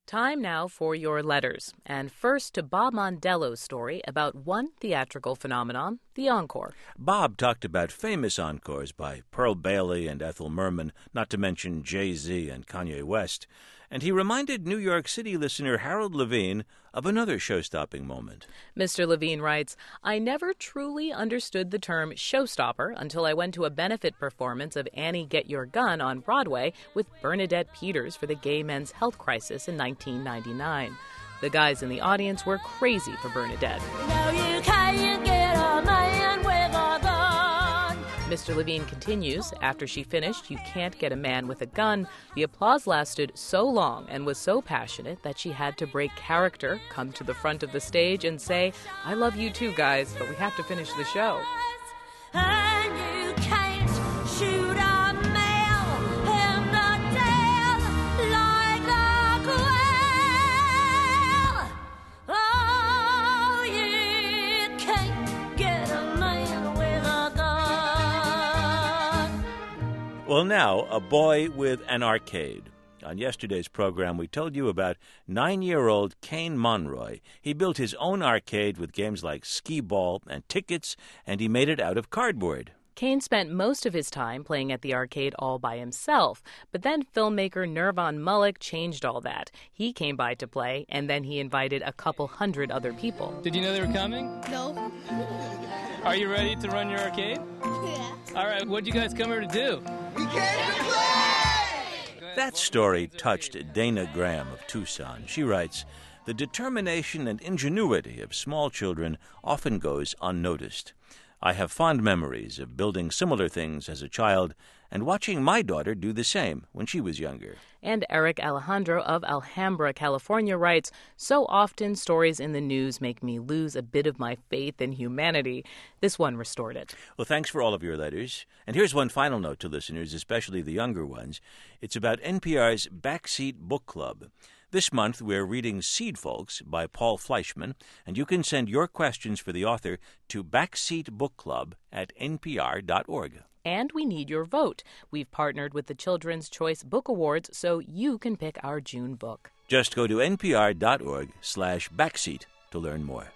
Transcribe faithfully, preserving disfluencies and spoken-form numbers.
Time now for your letters. And first to Bob Mondello's story about one theatrical phenomenon, the encore. Bob talked about famous encores by Pearl Bailey and Ethel Merman, not to mention Jay-Z and Kanye West. And he reminded New York City listener Harold Levine of another show-stopping moment. Mister Levine writes, I never truly understood the term showstopper until I went to a benefit performance of Annie Get Your Gun on Broadway with Bernadette Peters for the gay men's health crisis in nineteen ninety-nine. The guys in the audience were crazy for Bernadette. No, you can't get a man with a gun. Mister Levine continues, after she finished You Can't Get a Man with a Gun, the applause lasted so long and was so passionate that she had to break character, come to the front of the stage and say, I love you too, guys, but we have to finish the show. And you can't shoot a male in the tail like a quail. Oh, you can't get a man with a gun. Well, now, a boy with an arcade. On yesterday's program, we told you about nine-year-old Kane Monroy. He built his own arcade with games like skee-ball and tickets, and he made it out of cardboard. Kane spent most of his time playing at the arcade all by himself, but then filmmaker Nirvan Malik changed all that. He came by to play, and then he invited a couple hundred other people. Did you know they were coming? No. Are you ready to run your arcade? Yeah. All right, what'd you guys come here to do? We came to play! That story touched Dana Graham of Tucson. She writes, the determination and ingenuity of small children often goes unnoticed. I have fond memories of building similar things as a child and watching my daughter do the same when she was younger. And Eric Alejandro of Alhambra, California writes, so often stories in the news make me lose a bit of my faith in humanity. This one restored it. Well, thanks for all of your letters. And here's one final note to listeners, especially the younger ones. It's about N P R's Backseat Book Club. This month, we're reading Seed Folks by Paul Fleischman, and you can send your questions for the author to backseatbookclub at n p r dot org. And we need your vote. We've partnered with the Children's Choice Book Awards, so you can pick our June book. Just go to n p r dot org slash backseat to learn more.